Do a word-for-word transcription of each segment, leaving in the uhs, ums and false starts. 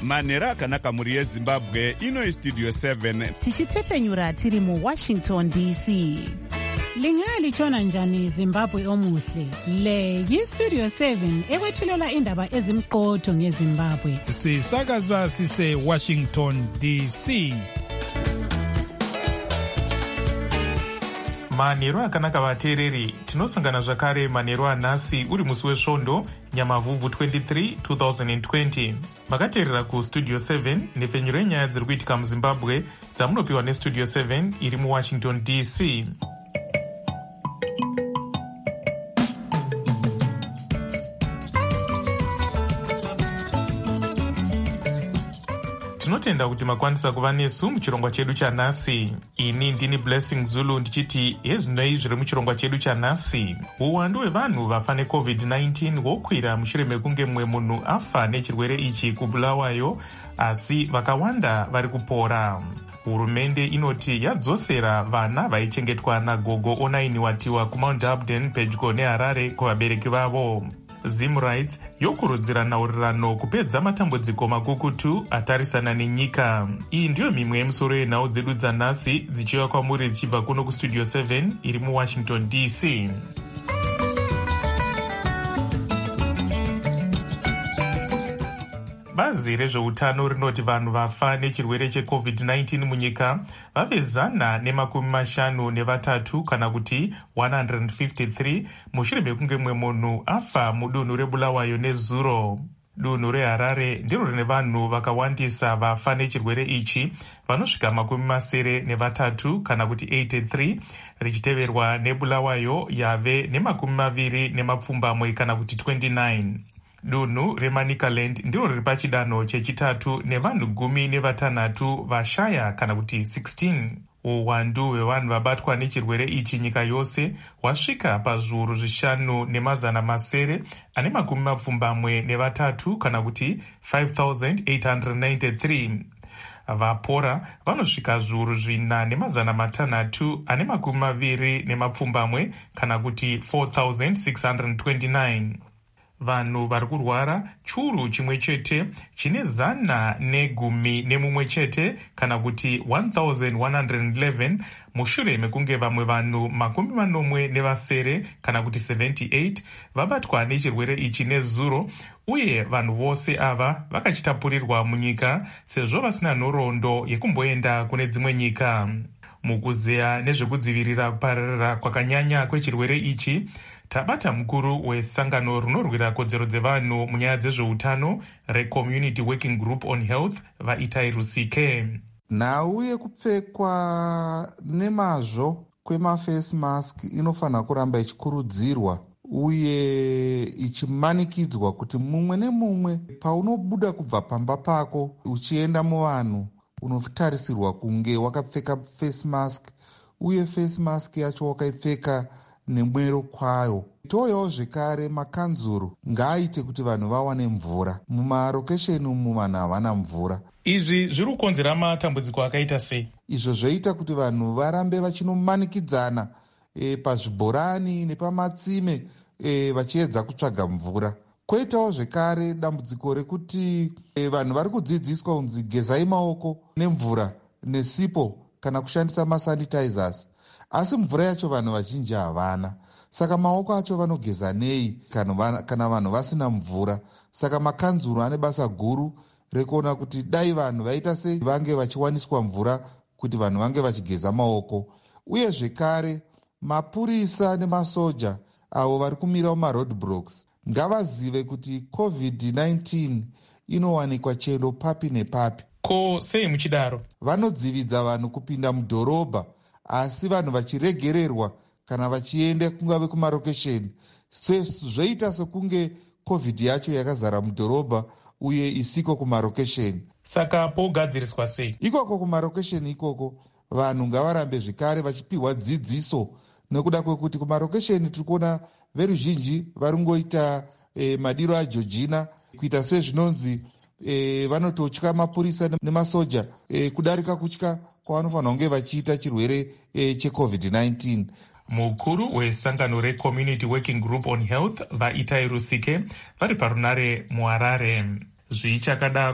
manhero akanaka mhuri yezimbabwe. Ino istudio seven tichitefenyura tiri muwashington D C. Lingalitshona njani Zimbabwe omuhle? Le yistudio seven ekwethulela indaba ezimqotho ngeZimbabwe. Sisakaza sise Washington D C. Manhero akanaka vateereri, tinosangana zvakare manhero anhasi uri musi wesvondo Nyamavhuvhu twenty-three twenty twenty. Makateerera kustudio seven nepfenyuro yenyaya dziri kuitika muZimbabwe dzamunopiwa nestudio seven iri muWashington D C. Tinotenda kuti makwanisa kuva nesu muchirongwa chedu chanhasi. Ini ndini Blessing Zulu ndichiti hezvinoi zviri muchirongwa chedu chanhasi. Uwandu hwevanhu vafa necovid nineteen hwokwira mushure mekunge mumwe munhu afa nechirwere ichi kuBulawayo, asi vakawanda vari kupora. Hurumende inoti yadzosera vana vaichengetwa nagogo onainiwatiwa kuMount Upton pedyo neHarare kuvabereki vavo. Zim Rights yokurudzira nhaurirano kupedza matambudziko makukutu atarisana nenyika. Iyi ndiyo mimwe yemusoro yenhau dzedu dzanhasi dzichiuya kwamuri dzichibva kuno kustudio seven iri muWashington D C. Bazi rezveutano rinoti vanhu vafa nechirwere checovid nineteen munyika vavezana nemakumi mashanu nevatatu kana kuti one hundred fifty-three mushure mekunge mumwe munhu afa mudunhu reBulawayo nezuro. Dunhu reHarare ndiro rine vanhu vakawandisa vafa nechirwere ichi vanosvika makumi masere nevatatu kana kuti eighty-three, richiteverwa neBulawayo yave nemakumi maviri nemapfumbamwe kana kuti twenty-nine. Dunhu reManicaland ndiro riri pachidanho chechitatu nevanhu gumi nevatanhatu vashaya kana kuti sixteen. Uwandu hwevanhu vabatwa nechirwere ichi nyika yose hwasvika pazviuru zvishanu nemazana masere ane makumi mapfumbamwe nevatatu kana kuti five thousand eight hundred ninety-three. Vapora vanosvika zviuru zvina nemazana matanhatu ane makumi maviri nemapfumbamwe kana kuti four thousand six hundred twenty-nine. Vanhu vari kurwara churu chimwe chete chine zana negumi nemumwe chete kana kuti one thousand one hundred eleven mushure mekunge vamwe vanhu makumi manomwe nevasere kana kuti seventy-eight vabatwa nechirwere ichi nezuro, uye vanhu vose ava vakachitapurirwa munyika sezvo vasina nhoroondo yekumboenda kune dzimwe nyika. Mukuzeya nezvekudzivirira kupararira kwakanyanya kwechirwere ichi, tabata mukuru wesangano rinorwira kodzero dzevanhu munyaya dzezveutano reCommunity Working Group on Health vaItai Rusike. Nhau yekupfekwa nemazvo kwemaface mask inofanira kuramba ichikurudzirwa uye ichimanikidzwa kuti mumwe nemumwe paunobuda kubva pamba pako uchienda muvanhu unotarisirwa kunge wakapfeka face mask, uye face mask yacho wakaipfeka nemwero kwayo. Toyawo zvekare makanzuru ngaaite kuti vanhu vawane mvura. Mumarokesheni umu vanhu havana mvura. Izvi zviri kukonzera matambudziko akaita sei? Izvo zvoita kuti vanhu varambe vachinomanikidzana e, pazvibhorani nepamatsime e, vachiedza kutsvaga mvura. Kwoitawo zvekare dambudziko rekuti e, vanhu vari kudzidziswa kunzi gezai maoko nemvura nesipo kana kushandisa masanitizers. Asi mvura yacho vanhu vazhinji havana. Saka maoko acho vanogeza nei kana, kana vanhu vasina mvura? Saka makanzuru ane basa guru rekuona kuti dai vanhu vaita sei vange vachiwaniswa mvura kuti vanhu vange vachigeza maoko. Uye zvekare mapurisa nemasoja avo vari kumira mumaroadblocks ngavazive kuti covid nineteen inowanikwa chero papi nepapi. Ko sei muchidaro? Vanodzividza vanhu kupinda mudhorobha, asi vanhu vachiregererwa kana vachienda kungave kumarokesheni. Zvoita sekunge covid yacho yakazara mudhorobha uye isiko kumarokesheni. Saka pogadziriswa sei? Ikoko kumarokesheni ikoko vanhu ngavarambe zvekare vachipiwa dzidziso, nekuda kwekuti kumarokesheni tiri kuona veruzhinji vari kungoita e, madiro ajojina kuita sezvinonzi e, vanototya mapurisa nemasoja e, kudarika kutya kwavanofanira kunge vachiita chirwere e, checovid nineteen. Mukuru wesangano reCommunity Working Group on Health vaItai Rusike vari parunare muHarare. Zvichakadaro,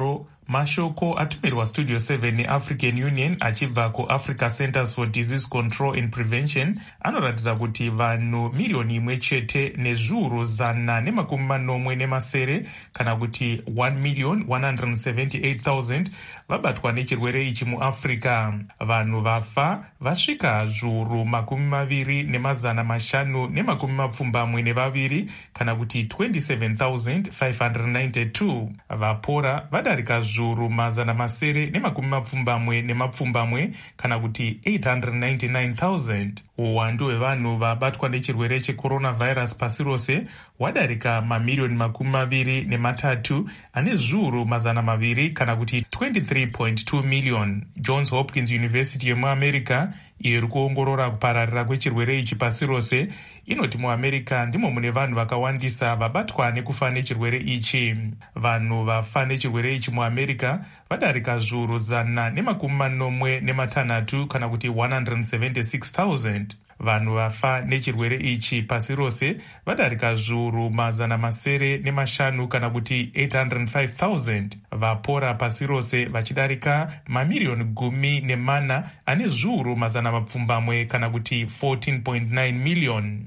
Mashoko atumirwa Studio seven neAfrican Union achibva kuAfrica Centers for Disease Control and Prevention anoratidza kuti vanhu miriyoni imwe chete nezviuru zana nemakumi manomwe nemasere kana kuti one million one hundred seventy-eight thousand vabatwa nechirwere ichi muAfrica. Vanhu vafa vasvika zviuru makumi maviri nemazana mashanu nemakumi mapfumbamwe nevaviri kana kuti twenty-seven thousand five hundred ninety-two. Vapora vadarika zviuru mazana masere nemakumi mapfumbamwe nemapfumbamwe kana kuti eight hundred ninety-nine thousand. Uwandu hwevanhu vabatwa nechirwere checoronavirus pasi rose wadarika mamiriyoni makumi maviri nematatu ane zviuru mazana maviri kana kuti twenty-three point two million. Johns Hopkins University yemuamerica iyo iri kuongorora kupararira kwechirwere ichi pasi rose inoti muamerica ndimo mune vanhu vakawandisa vabatwa nekufa nechirwere ichi. Vanhu vafa nechirwere ichi muamerica vadarika zviuru zana nemakumi manomwe nematanhatu kana kuti one hundred seventy-six thousand. Vanhu vafa nechirwere ichi pasi rose vadarika zviuru mazana masere nemashanu kana kuti eight hundred five thousand. Vapora pasi rose vachidarika mamiriyoni gumi nemana ane zviuru mazana mapfumbamwe kana kuti fourteen point nine million.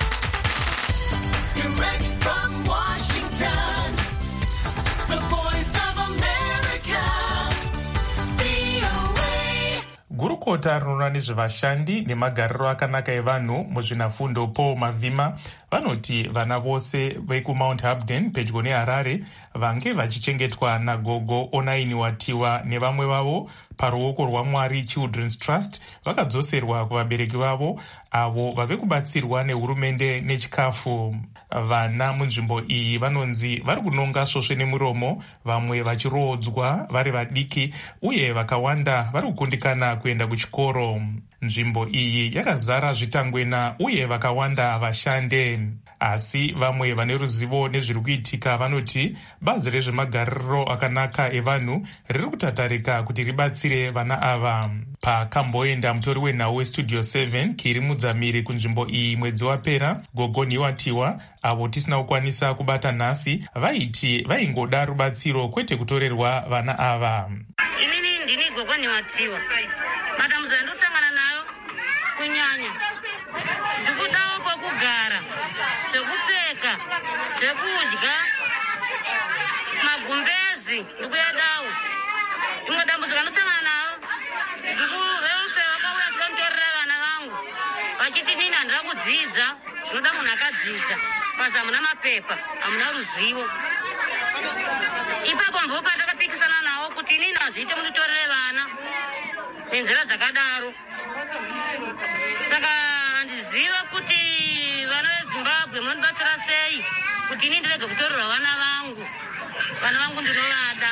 Direct from Washington, the voice of America, V O A. Gurukota rinoona nezvevashandi nemagariro akanaka evanhu muzvinafundo Paul Mavhima vanoti vana vose vekuMount Hamden pedyo neHarare vange vachichengetwa nagogo Onaini Watiwa nevamwe vavo paruoko rwaMwari Children's Trust vakadzoserwa kuvabereki vavo avo vave kubatsirwa nehurumende nechikafu. Vana munzvimbo iyi vanonzi vari kunonga svosve nemuromo, vamwe vachiroodzwa vari vadiki uye vakawanda vari kukundikana kuenda kuchikoro. Nzvimbo iyi yakazara zvitangwena uye vakawanda havashande. Asi vamwe vane ruzivo nezviri kuitika vanoti bazi rezvemagariro akanaka evanhu riri kutatarika kuti ribatsire vana ava. Pakamboenda mutori wenhau weStudio seven Kiri Mudzamiri kunzvimbo iyi mwedzi wapera, Gogo Niwatiwa avo tisina kukwanisa kubata nhasi vaiti vaingoda rubatsiro kwete kutorerwa vana ava. Inini ndini Gogo Niwatiwa. Madam Zandusangana nayo kunyanya. Ndikudawo kwekugara, zvekupfeka, zvekudya, magumbezi ndikuyedawo. Imwe dambudziko anosangana nawo ndikuveuse vakauya chikanditorera vana vangu vachiti nini handira kudzidza, zvinoda munhu akadzidza, basi hamuna mapepa, hamuna ruzivo. Ipapo ndipo patakapikisana nawo kuti inini hazviite munditorere vana nenzira dzakadaro. Saka handiziva kuti vana veZimbabwe munondibatsira sei kuti inini ndirege kutorerwa vana vangu. Vana vangu ndinovada.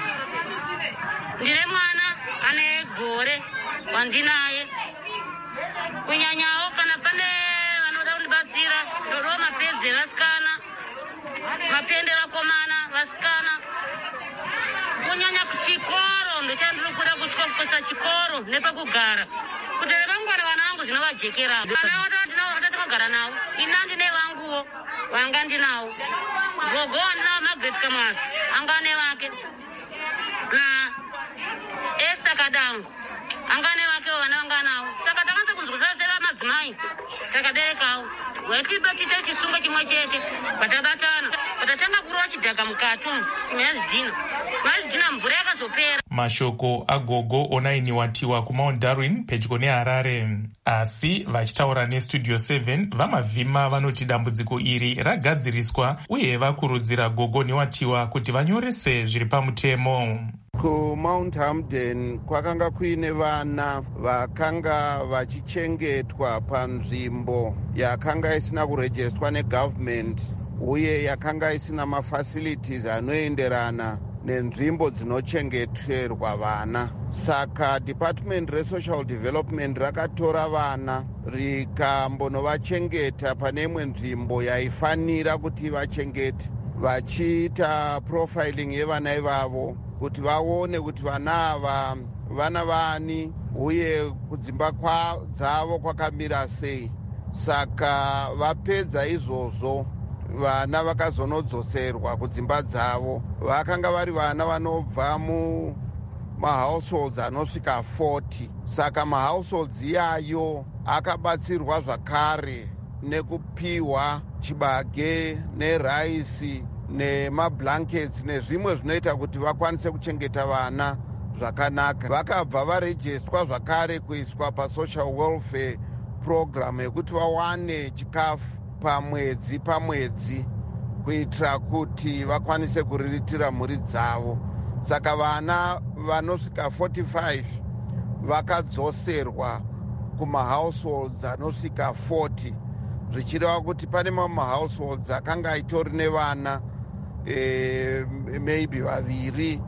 Ndine mwana ane gore wandinaye. Kunyanyawo kana pane vanoda kundibatsira ndodo mapenzi evasikana, mapende vakomana vasikana. Kunyanya kuchikoro ndochandiri kuda kutya kukosa chikoro nepekugara. Kuti vangwana vana vangu zvinovajekera. Vana vatakagara navo. Ina ndine vanguwo vanga ndinawo. Gogo ndinawo Margaret Kamasi anga ane vake. Na Esther Kadangu anga ane vakewo vana vanga nawo. Saka takanza kunzwisisa seva madzimai takaberekawo. Waitiba tite chisungo chimwe chete patabatana. Patatanga kurova chidhaka mukati mwazvidhina. Mwazvidhina mvura yakazopera. Mashoko agogo Onaini Watiwa kuMount Darwin pedyo neHarare. Asi vachitaura neStudio seven vaMavhima vanoti dambudziko iri ragadziriswa uye vakurudzira Gogo Niwatiwa kuti vanyorese zviri pamutemo. KuMount Hamden kwakanga kuine vana vakanga vachichengetwa panzvimbo yakanga isina kurejestwa negovernment uye yakanga isina mafacilities anoenderana nenzvimbo dzinochengeterwa vana. Saka Department reSocial Development rakatora vana rikambonovachengeta pane imwe nzvimbo yaifanira kuti vachengete, vachiita profiling yevana ivavo kuti vaone kuti vana ava vana vani uye kudzimba dzavo kwakamira sei. Saka vapedza izvozvo vana vakazonodzoserwa kudzimba dzavo. Vakanga vari vana vanobva mumahouseholds anosvika forty. Saka mahouseholds iyayo akabatsirwa zvakare nekupiwa chibage neraisi nemablankets nezvimwe zvinoita kuti vakwanise kuchengeta vana zvakanaka. Vakabva varejestwa zvakare kuiswa pasocial welfare program yekuti vawane chikafu pamwedzi pamwedzi kuitira kuti vakwanise kuriritira mhuri dzavo. Saka vana vanosvika forty-five vakadzoserwa kumahouseholds anosvika forty, zvichireva kuti pane mamwe mahouseholds akanga itori nevana e, maybe vaviri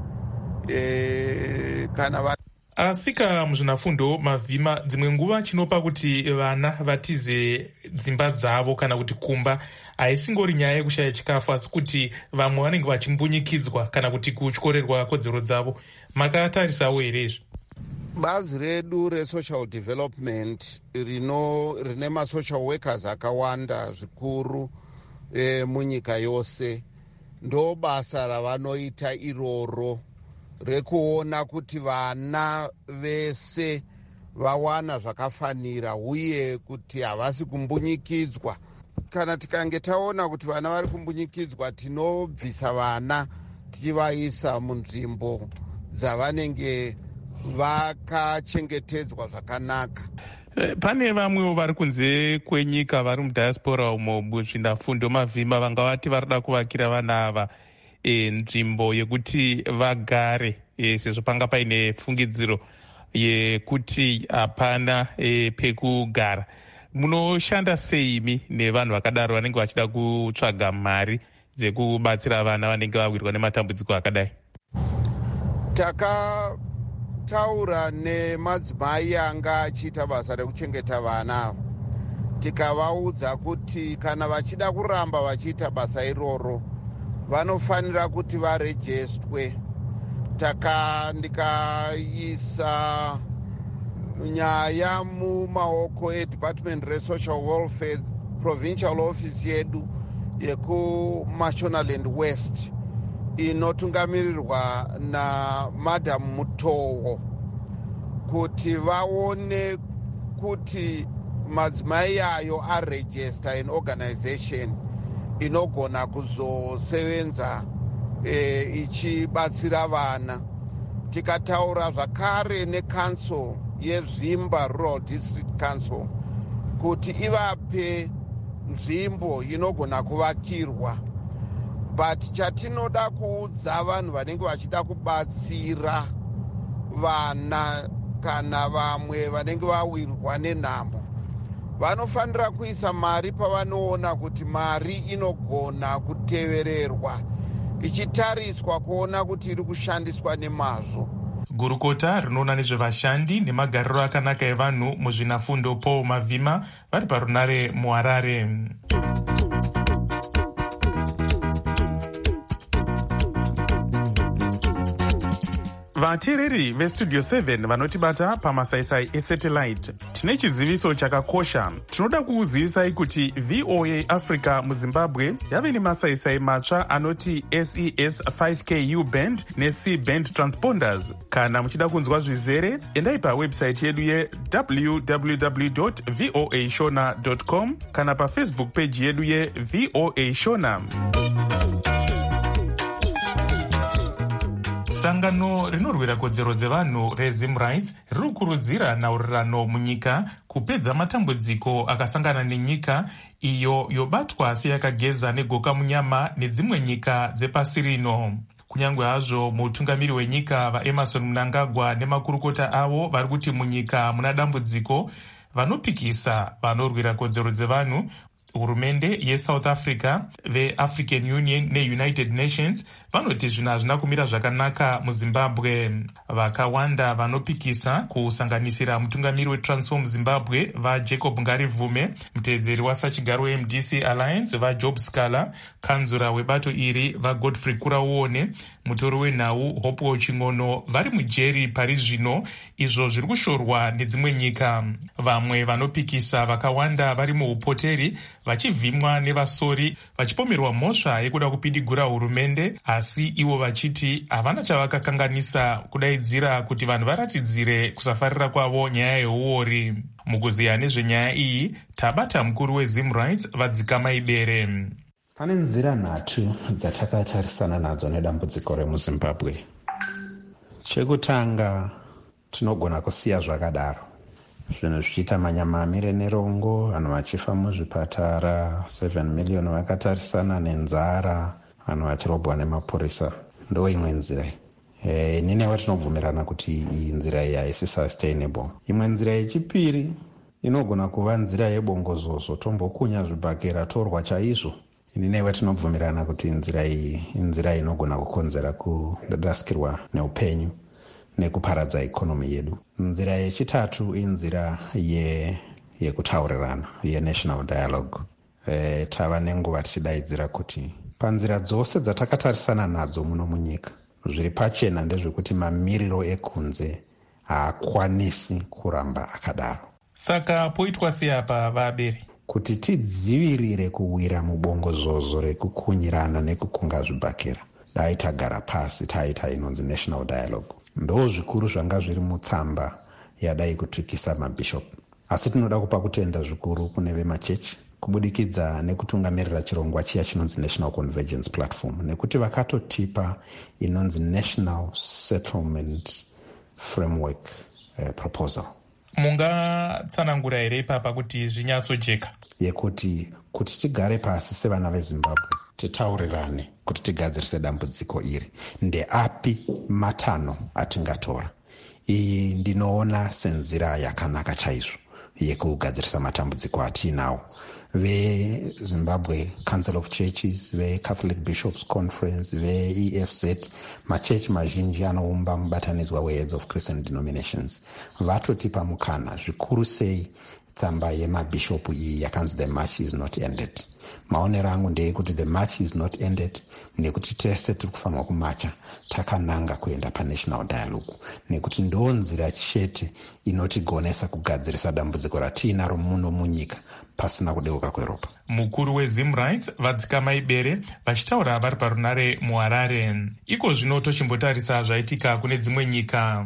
e, kana va asika muzvinafundo mavhima dzimwe nguva chinopa kuti vana vatize dzimba dzavo kana kuti kumba haisingori nyaya yekushaya chikafu asi kuti vamwe vanenge vachimbunyikidzwa kana kuti kutyorerwa kodzero dzavo. Makatarisawo here izvi? Bazi redu resocial development rino rine masocial workers akawanda zvikuru e, munyika yose, ndo basa ravanoita iroro rekuona kuti vana vese vawana zvakafanira uye kuti havasi kumbunyikidzwa. Kana tikange taona kuti vana vari kumbunyikidzwa, tinobvisa vana tichivaisa munzvimbo dzavanenge vakachengetedzwa zvakanaka. Pane vamwewo vari kunze kwenyika vari mudiaspora umo muzvinafundo mavhima vanga vati varida kuvakira vana ava e, nzvimbo yekuti vagare e, sezvo panga paine fungidziro yekuti hapana e, pekugara. Munoshanda seimi nevanhu vakadaro vanenge vachida kutsvaga mari dzekubatsira vana vanenge vawirwa nematambudziko akadai? Takataura nemadzimai anga achiita basa rekuchengeta vana, tikavaudza kuti kana vachida kuramba vachiita basa iroro vanofanira kuti varejestwe. Taka ndikaisa nyaya mumaoko edepartment resocial welfare provincial office yedu yekumashonaland west inotungamirirwa namadam Mutowo kuti vaone kuti madzimai ayo arejesta in organization inogona kuzosevenza e, ichibatsira vana. Tikataura zvakare necouncil yezvimba rural district council kuti ivape nzvimbo inogona kuvakirwa, but chatinoda kuudza vanhu vanenge vachida kubatsira vana kana vamwe vanenge vawirwa nenhamo vanofanira kuisa mari pavanoona kuti mari inogona kutevererwa ichitariswa kuona kuti iri kushandiswa nemazvo. Gurukota rinoona nezvevashandi nemagariro akanaka evanhu muzvinafundo Paul Mavhima vari parunare muHarare. Vateereri vestudio seven vanotibata pamasaisai esatellite, tine chiziviso chakakosha. Tinoda kukuzivisai kuti V O A Africa muZimbabwe yave nemasaisai matsva anoti S E S five K U band ne-C band transponders. Kana muchida kunzwa zvizere, endai pawebsite yedu ye w w w dot v o a shona dot com kana pafacebook page yedu ye V O A Shona. Sangano rinorwira kodzero dzevanhu reZim Rights riri kukurudzira nhaurirano munyika kupedza matambudziko akasangana nenyika iyo yobatwa seyakageza negoka munyama nedzimwe nyika dzepasi rino. Kunyange hazvo mutungamiri wenyika vaEmerson Mnangagwa nemakurukota avo vari kuti munyika muna dambudziko, vanopikisa vanorwira kodzero dzevanhu, hurumende yeSouth Africa, veAfrican Union neUnited Nations vanoti zvinhu hazvina kumira zvakanaka muZimbabwe. Vakawanda vanopikisa kusanganisira mutungamiri weTransform Zimbabwe vaJacob Ngarivume, muteedzeri wasachigaro weM D C Alliance vaJob Scala, kanzura webato iri vaGodfrey Kurauone, mutori wenhau Hopewell Ching'ono vari mujeri pari zvino, izvo zviri kushorwa nedzimwe nyika. Vamwe vanopikisa vakawanda vari muupoteri vachivhimwa nevasori vachipomerwa mhosva yekuda kupidigura hurumende, asi ivo vachiti havana chavakakanganisa kudaidzira kuti vanhu varatidzire kusafarira kwavo nyaya yeuori. Mukuziya nezvenyaya iyi tabata mukuru weZim Rights Vadzikama Ibere. Pane nzira nhatu dzatakatarisana nadzo nedambudziko remuzimbabwe. Chekutanga, tinogona kusiya zvakadaro, zvinhu zvichiita manyama amire nerongo, vanhu vachifa muzvipatara, seven million vakatarisana nenzara, vanhu vachirobwa nemapurisa. Ndo imwe nzira. E, ninewo tinobvumirana kuti iyi nzira iyi haisi sustainable. Imwe nzira yechipiri inogona kuva nzira yebongozozo, tombokunya zvibhakera torwa chaizvo. Ninewo tinobvumirana kuti nzira iyi nzira inogona kukonzera kurasikirwa neupenyu nekuparadza ikonomi yedu. Nzira yechitatu inzira ye yekutaurirana, ye-national dialogue. E, tava nenguva tichidaidzira kuti panzira dzose dzatakatarisana nadzo muno munyika, zviri pachena ndezvekuti mamiriro ekunze haakwanisi kuramba akadaro. Saka poitwa sei apa Vabere? Kuti tidzivirire kuwira mubongozozo rekukunyirana nekukunga zvibhakera, dai tagara pasi taita inonzi national dialogue. Ndo zvikuru zvanga zviri mutsamba yadai kutsvikisa mabishop. Asi tinoda kupa kutenda zvikuru kune vemachechi kubudikidza nekutungamirira chirongwa chiya chinonzi National Convergence Platform, nekuti vakatotipa inonzi National Settlement Framework uh, Proposal. Mungatsanangura here ipapa kuti zvinyatsojeka? Yekuti kuti tigare pasi sevana veZimbabwe titaurirane kuti tigadzirise dambudziko iri, ndeapi matano atingatora. Iyi ndinoona senzira yakanaka chaizvo yekugadzirisa matambudziko atinawo. VeZimbabwe Council of Churches, veCatholic Bishops Conference, ve-E F Z, machechi mazhinji anoumba mubatanidzwa weHeads of Christian Denominations, vatotipa mukana zvikuru sei tsamba yemabishopu iyi yakanzi The March is not ended. Maonero angu ndeyekuti The March is not ended nekuti tese tiri kufanirwa kumacha takananga kuenda paNational Dialogue, nekuti ndo nzira chete inotigonesa kugadzirisa dambudziko ratiinaro muno munyika pasina kudeuka kweropa. Mukuru weZim Rights Vadzikama Ibere vachitaura vari parunare muHarare. Iko zvino tochimbotarisa zvaitika kune dzimwe nyika.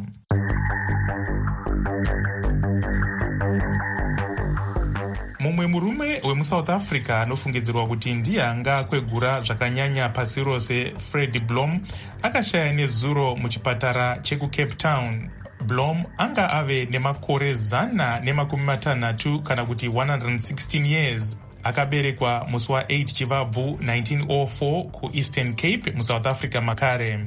Mumwe murume wemuSouth Africa anofungidzirwa kuti ndiye anga kwegura zvakanyanya pasi rose, Fred Blom, akashaya nezuro muchipatara chekuCape Town. Blom anga ave nemakore zana nemakumi matanhatu kana kuti one hundred sixteen years. Akaberekwa musi wa8 Chivabvu nineteen oh four kuEastern Cape muSouth Africa makare.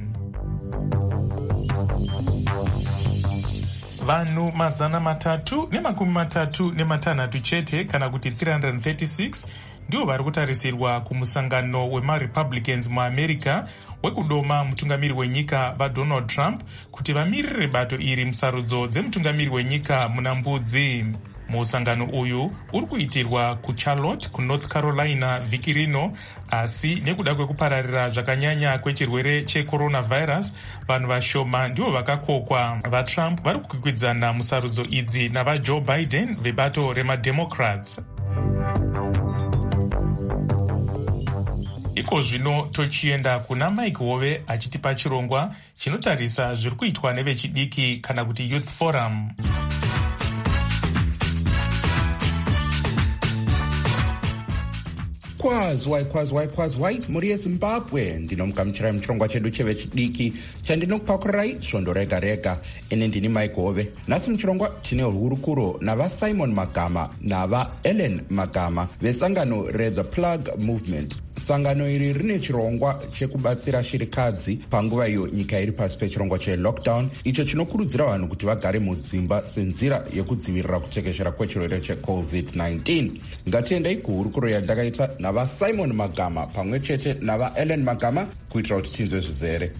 Vanhu mazana matatu nemakumi matatu nematanhatu chete kana kuti three hundred thirty-six ndio vari kutarisirwa kumusangano wemaRepublicans muAmerica wekudoma mutungamiri wenyika vaDonald Trump kuti vamirire bato iri musarudzo dzemutungamiri wenyika muna mbudzi. Musangano uyu uri kuitirwa kuCharlotte kuNorth Carolina vhiki rino, asi nekuda kwekupararira zvakanyanya kwechirwere checoronavirus, vanhu vashoma ndivo vakakokwa. VaTrump vari kukwikwidzana musarudzo idzi navaJoe Biden vebato remademocrats. Iko zvino tochienda kuna Mike Hove achitipa chirongwa chinotarisa zviri kuitwa nevechidiki kana kuti Youth Forum. Kwazwai kwazwai kwazwai muri yeZimbabwe, ndinomugamuchirai muchirongwa chedu chevechidiki chandinokupakurai svondo rega rega. Ine ndini Mike Hove. Nhasi muchirongwa tine hurukuro navaSimon Magama navaEllen Magama vesangano reThe Plug Movement. Sangano iri rine chirongwa chekubatsira shirikadzi panguva iyo nyika iri pasi pechirongwa chelockdown, icho chinokurudzira vanhu kuti vagare mudzimba senzira yekudzivirira kutekeshera kwechirwere checovid nineteen. Ngatiendei kuhurukuro yandakaita navaSimon Magama pamwe chete navaEllen Magama kuitira kuti tinzwe zvizere.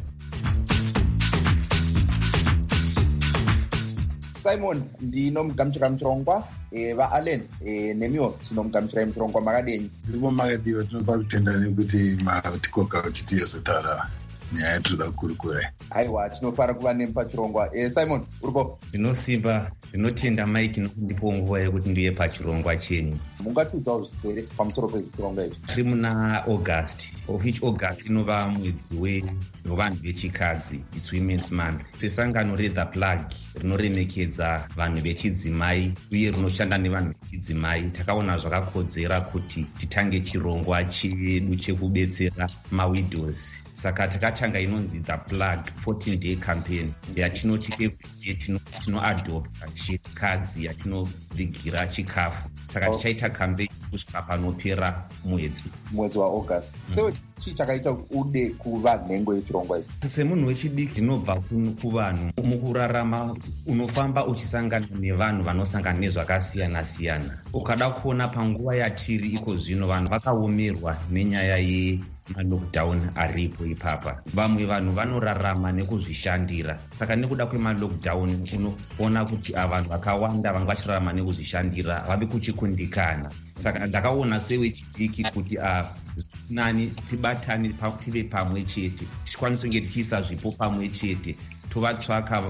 Simon, ndinomugamuchira muchirongwa. E, vaAllen, e, nemiwo tinomugamuchirai muchirongwa makadini? Zirimo makadiwa, tinopa kutenda nekuti matikoka kuti tiyozotaura. nyaya yatinoda kukurikurai. Aiwa, tinofara kuva nemi pachirongwa. Eh, Simon, uripo? Ndinosimba, ndinotenda Mike nokundipo nguva yekuti ndiye pachirongwa chenyu. Mungatiudzawo zvisere pamusoro pechirongwa ichi? Tiri muna August, of which August inova mwedzi wevanhu vechikadzi, it's Women's Month. Sesangano reThe Plug rinoremekedza vanhu vechidzimai uye rinoshanda nevanhu vechidzimai, takaona zvakakodzera kuti titange chirongwa chedu chekubetsera mawidows. Saka takatanga inonzi The Plug fourteen day campaign yatinoti everyday tinoadopta chikadzi yatinovigira chikafu. Saka tichaita campaign kusvika panopera mwedzi mwedzi waAugust. So chii chakaita kuti ude kuva nhengo yechirongwa ichi? Semunhu wechidiki ndinobva kuvanhu mukurarama unofamba uchisangana nevanhu vanosangana nezvakasiyana siyana. Ukada kuona panguva yatiri iko zvino vanhu vakaomerwa nenyaya ye malockdown aripo ipapa. Vamwe vanhu vanorarama nekuzvishandira. Saka nekuda kwemalockdown unoona kuti vanhu vakawanda vanga vachirarama nekuzvishandira vave kuchikundikana. Saka ndakaona sewechidiki kuti nani tibatane tive pamwe chete, tikwanise kunge tichiisa zvipo pamwe chete, tovatsvaka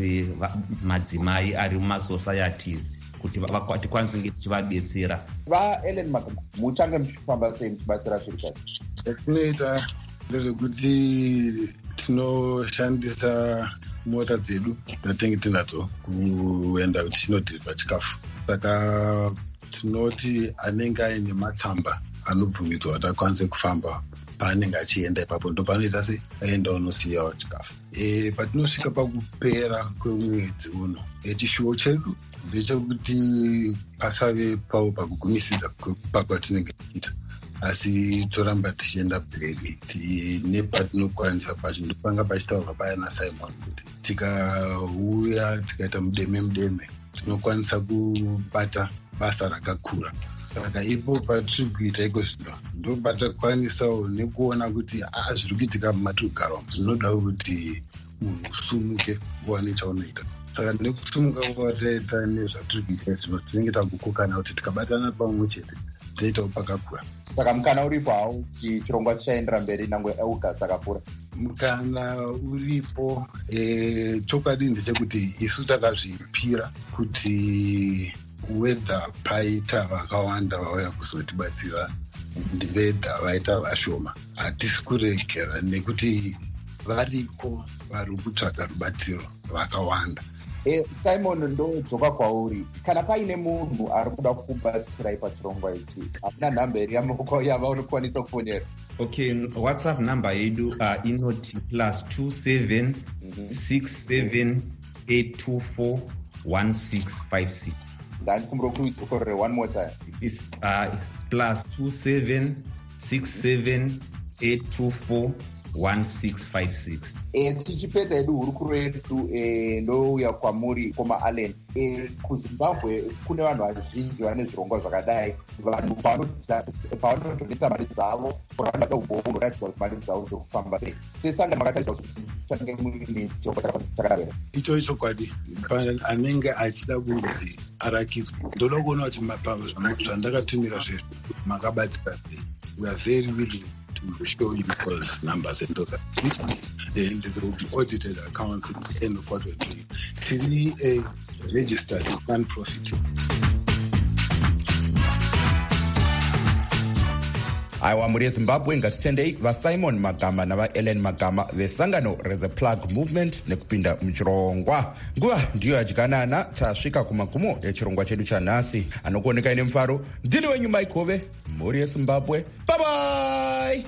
madzimai ari mumasocieties kuti tikwanise kunge tichivabetsera. VaEllen Magama, muchange muchifamba sei muchibatsira zvirikadzi? Zvatinoita ndezvekuti tinoshandisa mota dzedu dzatinenge tinadzo kuenda kuti tinodhirivha chikafu. Saka tinoti anenge aine matsamba anobvumidzwa kuti akwanise kufamba paanenge achienda ipapo ndopanoita se aenda unosiyawo chikafu. E, patinosvika pakupera kwemwedzi uno, chishuwo chedu ndechekuti pasave pawo pakugumisisa pakwatinenge tichiita, asi toramba tichienda mberi nepatinokwanisa pacho. Ndopanga pachitaurwa paya naSimon kuti tikauya tikaita mudeme mudeme tinokwanisa kubata basa rakakura. Saka ipo patiri kuita iko zvino ndopatakwanisawo nekuona kuti a zviri kuitika mumatigara umu zvinoda kuti munhu usumuke uwane chaunoita. Saka nekusumuka kwataita nezvatiri kuita zvino tinenge takukokana kuti tikabatana pamwe chete toitawo pakakura. Saka mukana uripo hawo kuti chirongwa chichaendera mberi nangwe August akapfuura? Mukana uripo. E, chokwadi ndechekuti isu takazvipira kuti wedha paita vakawanda vauya kuzotibatsira ndiveda vaita vashoma. Hatisi kuregera nekuti variko vari kutsvaga rubatsiro vakawanda. E, Simon, ndodzoka kwauri. Kana paine munhu ari kuda kukubatsirai pachirongwa ichi, hamuna nhamba iri yamaoko yavaunokwanisa kufonera? Okay, WhatsApp number yedu uh, inoti plus two seven six seven eight two four one six five six. Ndandikumbira kuitsokorere one more time. It's uh, plus two seven six seven eight two four one six five six. E, tichipedza edu hurukuro yedu e, ndouya kwamuri kwamaAllen. E, kuZimbabwe kune vanhu vazhinji vane zvirongwa zvakadai. Vanhu pavanotoneta mari dzavo vanoda umbowo unoratidza kuti mari dzavo dzokufamba sei. Sesangano makatarisa kuti change muine chirongwa chakadaro. Icho chokwadi anenge achida kunzi arakidzwa. Ndoda kuona kuti zvandakatumira zvezvo makabatsira sei. We are very willing to show you those numbers and those activities, and there will be audited accounts at the end of what we're doing. Tiri a registered non-profit. aiwa muri yezimbabwe ngatitendei vaSimon Magama navaEllen Magama vesangano reThe Plug Movement nekupinda muchirongwa. Nguva ndiyo yadyanana, tasvika kumagumo echirongwa chedu chanhasi. Anokuoneka ine mufaro ndini wenyu Mike Hove, muri yezimbabwe. Bye bye.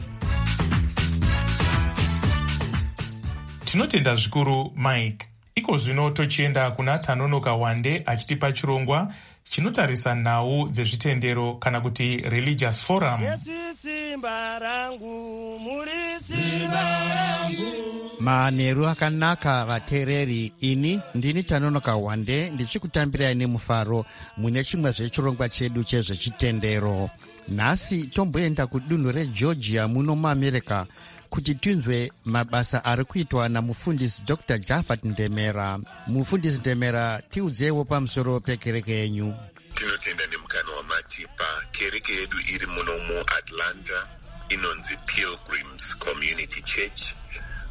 Tinotenda zvikuru Mike. Iko zvino tochienda kuna Tanonoka Wande achitipa chirongwa chinotarisa nhau dzezvitendero kana kuti religious forum. Simba rangu, muri simba rangu. Manheru akanaka vateereri, ini ndini Tanonoka Wande ndichikutambirai nemufaro mune chimwe zvechirongwa chedu chezvechitendero. Nhasi tomboenda kudunhu reGeorgia muno muAmerica kuti tinzwe mabasa ari kuitwa namufundisi Doctor Japhet Ndemera. Mufundisi Ndemera, tiudzewo pamusoro pekereke yenyu. Tinotenda nemukana wamati pakereke yedu iri muno muAtlanta inonzi Pilgrims Community Church.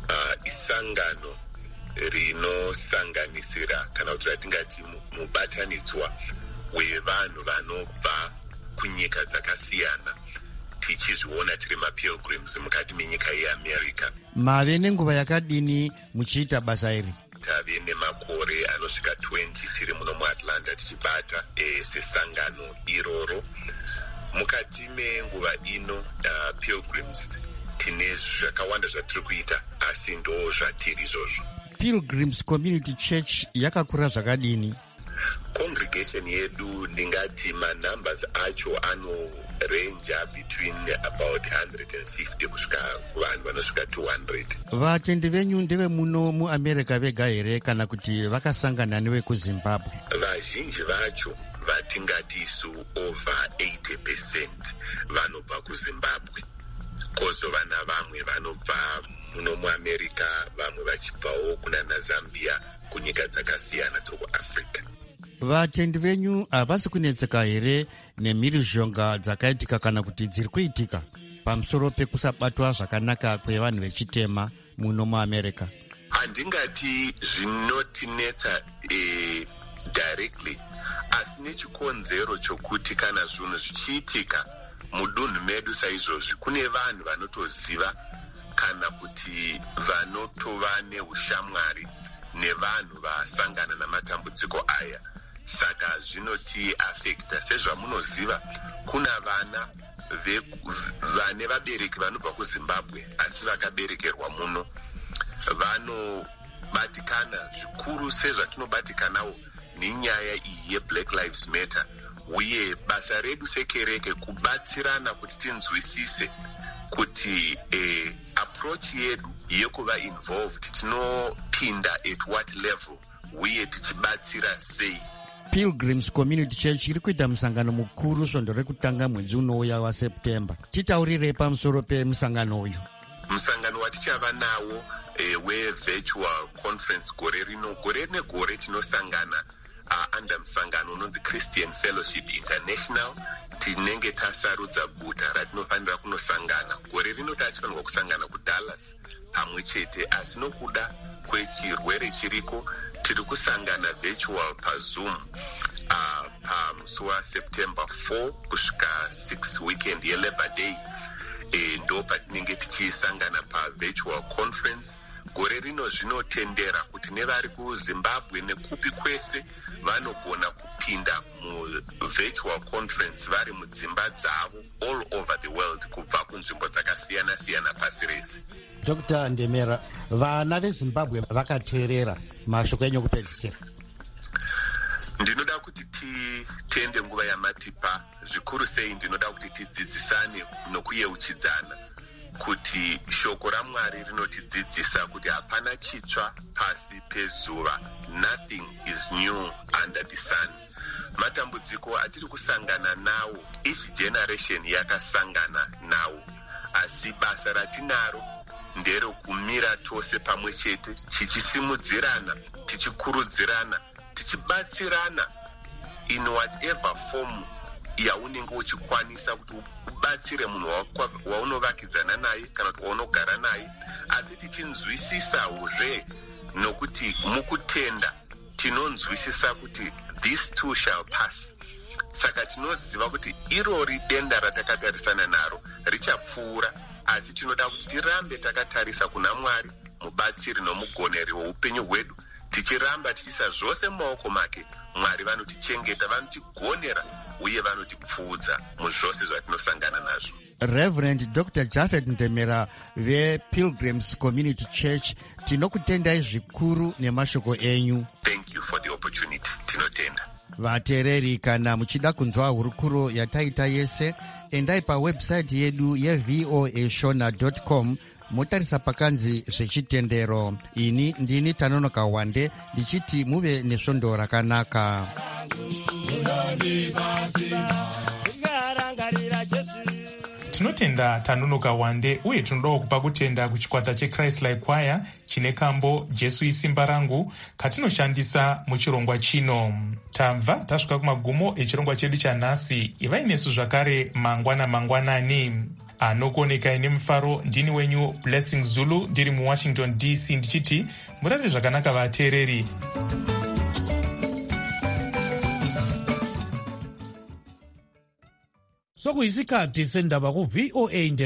uh, isangano rinosanganisira kana kuti ratingati mubatanidzwa wevanhu vanobva kunyika dzakasiyana, tichizviona tiri mapilgrims mukati menyika yeamerica. Mave nenguva yakadini muchiita basa iri? Tave nemakore anosvika twenty tiri muno muatlanta tichibata e, sesangano iroro. Mukati menguva ino uh, pilgrims tine zvakawanda zvatiri kuita, asi ndo zvatiri izvozvo. Pilgrims Community Church yakakura zvakadini? Congregation yedu ndingati manumbers acho anorenja between about one hundred fifty kusvika vanhu vanosvika two hundred. Vatendi venyu ndeve muno muamerica vega here kana kuti vakasangana newe kuZimbabwe? Vazhinji vacho vatingati isu over eighty percent vanobva kuZimbabwe, kozova navamwe vanobva muno muamerica, vamwe vachibvawo kuna naZambia, kunyika dzakasiyana dzekuafrica. Vatendi venyu havasi kunetseka here nemhirizhonga dzakaitika kana kuti dziri kuitika pamusoro pekusabatwa zvakanaka kwevanhu vechitema muno muamerica? Handingati zvinotinetsa eh, directly, asi nechikonzero chokuti kana zvinhu zvichiitika mudunhu medu saizvozvi kune vanhu vanotoziva kana kuti vanotova neushamwari nevanhu vasangana namatambudziko aya. Saka zvinoti affecta. Sezvamunoziva kuna vana vane vabereki vanobva kuZimbabwe asi vakaberekerwa muno, vanobatikana zvikuru sezvatinobatikanawo nenyaya iyi yeBlack Lives Matter, uye basa redu sekereke kubatsirana kuti tinzwisise kuti eh, approach yedu yekuva involved tinopinda at what level uye tichibatsira sei. Pilgrims Community Church iri kuita musangano mukuru svondo rekutanga mwedzi unouya waSeptember. Titaurirei pamusoro pemusangano uyu? Musangano watichava nawo eh, we-virtual conference gore rino. Gore negore tinosangana uh, under musangano unonzi Christian Fellowship International. Tinenge tasarudza guta ratinofanira kunosangana. Gore rino tachifanirwa kusangana kuDallas pamwe chete, asi nokuda kwechirwere chiriko tiri kusangana virtual paZoom uh, pamusi waSeptember four kusvika six weekend yeLabor Day. E, ndo patinenge tichisangana pavirtual conference. Gore rino zvinotendera kuti nevari kuZimbabwe nekupi kwese vanogona kupinda muvirtual conference vari mudzimba dzavo all over the world kubva kunzvimbo dzakasiyana siyana pasi rese. Doctor Ndemera, vana veZimbabwe vakateerera mashoko enyu okupedzisira? Ndinoda kuti titende nguva yamatipa, zvikuru sei ndinoda kuti tidzidzisane nokuyeuchidzana kuti shoko raMwari rinotidzidzisa kuti hapana chitsva pasi pezuva. Nothing is new under the sun. Matambudziko atiri kusangana nawo each generation yakasangana nawo, asi basa ratinaro ndere kumira tose pamwe chete, tichisimudzirana, tichikurudzirana, tichibatsirana in whatever form yaunenge uchikwanisa kuti ubatsire munhu waunovakidzana naye kana kuti waunogara naye, asi tichinzwisisawozve nokuti mukutenda tinonzwisisa kuti this too shall pass. Saka tinoziva kuti irori denda ratakatarisana naro richapfuura, asi tinoda kuti tirambe takatarisa kuna Mwari, mubatsiri nomugoneri weupenyu hwedu, tichiramba tichisa zvose mumaoko make. Mwari vanotichengeta, vanotigonera uye vanotipfuudza muzvose zvatinosangana nazvo. Reverend Doctor Japhet Ndemera vePilgrims Community Church, tinokutendai zvikuru nemashoko enyu. Thank you for the opportunity. Tinotenda. Vateereri, kana muchida kunzwa hurukuro yataita yese, endai pawebsite yedu yevoa shona dot com, motarisa pakanzi zvechitendero. Ini ndini Tanonoka Wande ndichiti muve nesvondo rakanaka. Tinotenda Tanonoka Wande, uye tinodawo kupa kutenda kuchikwata cheChrist Like Choir chine kambo Jesu isimba rangu katinoshandisa muchirongwa chino. Tamva tasvika kumagumo echirongwa chedu chanhasi. Ivai nesu zvakare mangwana mangwanani. anokuoneka ine mufaro. Ndini wenyu Blessing Zulu ndiri muwashington D C ndichiti murare zvakanaka vateereri. sokuyisikhathi sendaba ku-V O A